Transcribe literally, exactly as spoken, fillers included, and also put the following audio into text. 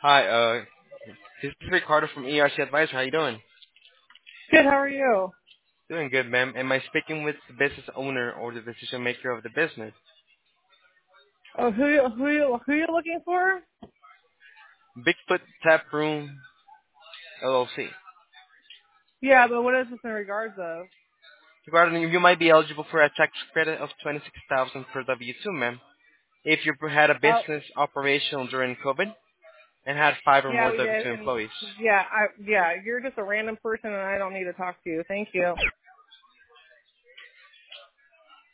Hi, uh, this is Ricardo from E R C Advisor. How you doing? Good. How are you? Doing good, ma'am. Am I speaking with the business owner or the decision maker of the business? Oh, who you- who you who you looking for? Bigfoot Tap Room L L C. Yeah, but what is this in regards of? Regarding you might be eligible for a tax credit of twenty-six thousand dollars per W two, ma'am. If you had a Oh, business operational during COVID and had five or yeah, more we W did, two and employees. yeah, I yeah, you're just a random person, and I don't need to talk to you. Thank you.